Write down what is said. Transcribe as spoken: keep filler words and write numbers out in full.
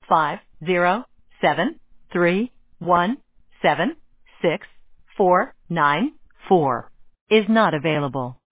five zero seven three one seven six four nine four is not available.